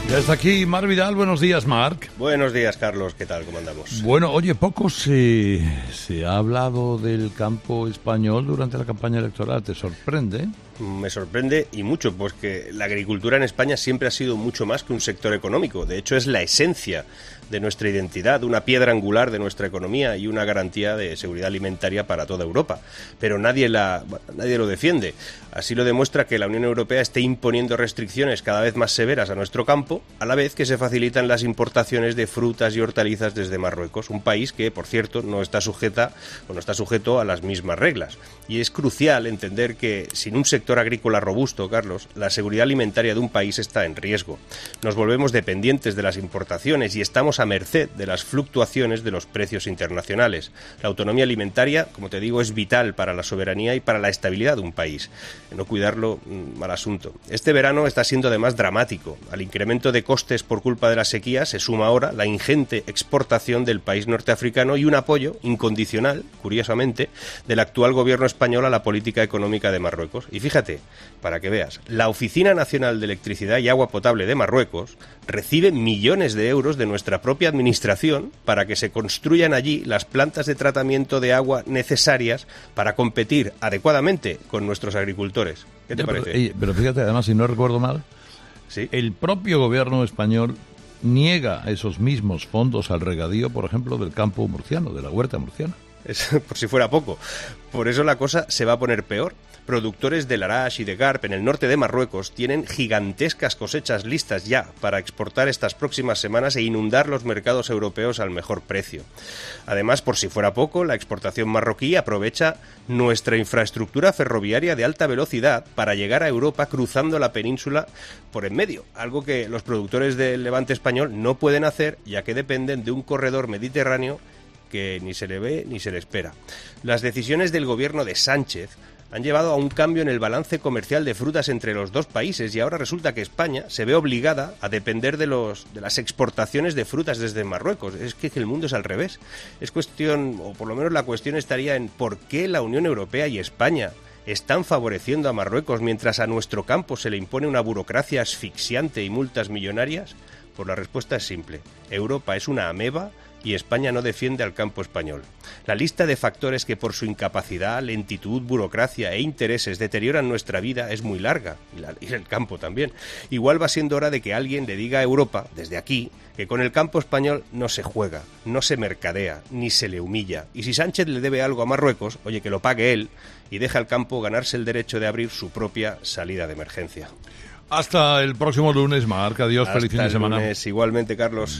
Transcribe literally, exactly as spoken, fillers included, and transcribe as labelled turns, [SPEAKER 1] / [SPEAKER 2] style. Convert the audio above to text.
[SPEAKER 1] Ya está aquí Marc Vidal. Buenos días, Marc.
[SPEAKER 2] Buenos días, Carlos. ¿Qué tal? ¿Cómo andamos?
[SPEAKER 1] Bueno, oye, poco se, se ha hablado del campo español durante la campaña electoral. ¿Te sorprende?
[SPEAKER 2] Me sorprende y mucho, pues que la agricultura en España siempre ha sido mucho más que un sector económico. De hecho, es la esencia de nuestra identidad, una piedra angular de nuestra economía y una garantía de seguridad alimentaria para toda Europa. Pero nadie, la, nadie lo defiende. Así lo demuestra que la Unión Europea esté imponiendo restricciones cada vez más severas a nuestro campo, a la vez que se facilitan las importaciones de frutas y hortalizas desde Marruecos, un país que, por cierto, no está sujeta o no está sujeto a las mismas reglas. Y es crucial entender que sin un sector agrícola robusto, Carlos, la seguridad alimentaria de un país está en riesgo. Nos volvemos dependientes de las importaciones y estamos a merced de las fluctuaciones de los precios internacionales. La autonomía alimentaria, como te digo, es vital para la soberanía y para la estabilidad de un país. No cuidarlo, mal asunto. Este verano está siendo además dramático. Al incremento de costes por culpa de la sequía se suma ahora la ingente exportación del país norteafricano y un apoyo incondicional, curiosamente, del actual gobierno español a la política económica de Marruecos. Y fíjate, para que veas, la Oficina Nacional de Electricidad y Agua Potable de Marruecos recibe millones de euros de nuestra propia administración para que se construyan allí las plantas de tratamiento de agua necesarias para competir adecuadamente con nuestros agricultores. ¿Qué te
[SPEAKER 1] ya,
[SPEAKER 2] parece?
[SPEAKER 1] Pero, pero fíjate, además, si no recuerdo mal,
[SPEAKER 2] ¿Sí?
[SPEAKER 1] el propio gobierno español niega esos mismos fondos al regadío, por ejemplo, del campo murciano, de la huerta murciana.
[SPEAKER 2] Es, por si fuera poco. Por eso la cosa se va a poner peor. Productores de Larache y de Garp en el norte de Marruecos tienen gigantescas cosechas listas ya para exportar estas próximas semanas e inundar los mercados europeos al mejor precio. Además, por si fuera poco, la exportación marroquí aprovecha nuestra infraestructura ferroviaria de alta velocidad para llegar a Europa cruzando la península por en medio, algo que los productores del Levante español no pueden hacer, ya que dependen de un corredor mediterráneo que ni se le ve ni se le espera. Las decisiones del gobierno de Sánchez han llevado a un cambio en el balance comercial de frutas entre los dos países y ahora resulta que España se ve obligada a depender de los de las exportaciones de frutas desde Marruecos. Es que el mundo es al revés. Es cuestión, o por lo menos la cuestión estaría en por qué la Unión Europea y España están favoreciendo a Marruecos mientras a nuestro campo se le impone una burocracia asfixiante y multas millonarias. Pues la respuesta es simple. Europa es una ameba y España no defiende al campo español. La lista de factores que por su incapacidad, lentitud, burocracia e intereses deterioran nuestra vida es muy larga, y, la, y el campo también. Igual va siendo hora de que alguien le diga a Europa, desde aquí, que con el campo español no se juega, no se mercadea, ni se le humilla. Y si Sánchez le debe algo a Marruecos, oye, que lo pague él y deja al campo ganarse el derecho de abrir su propia salida de emergencia.
[SPEAKER 1] Hasta el próximo lunes, Marc. Adiós,
[SPEAKER 2] Hasta
[SPEAKER 1] feliz fin de semana.
[SPEAKER 2] Lunes, igualmente, Carlos.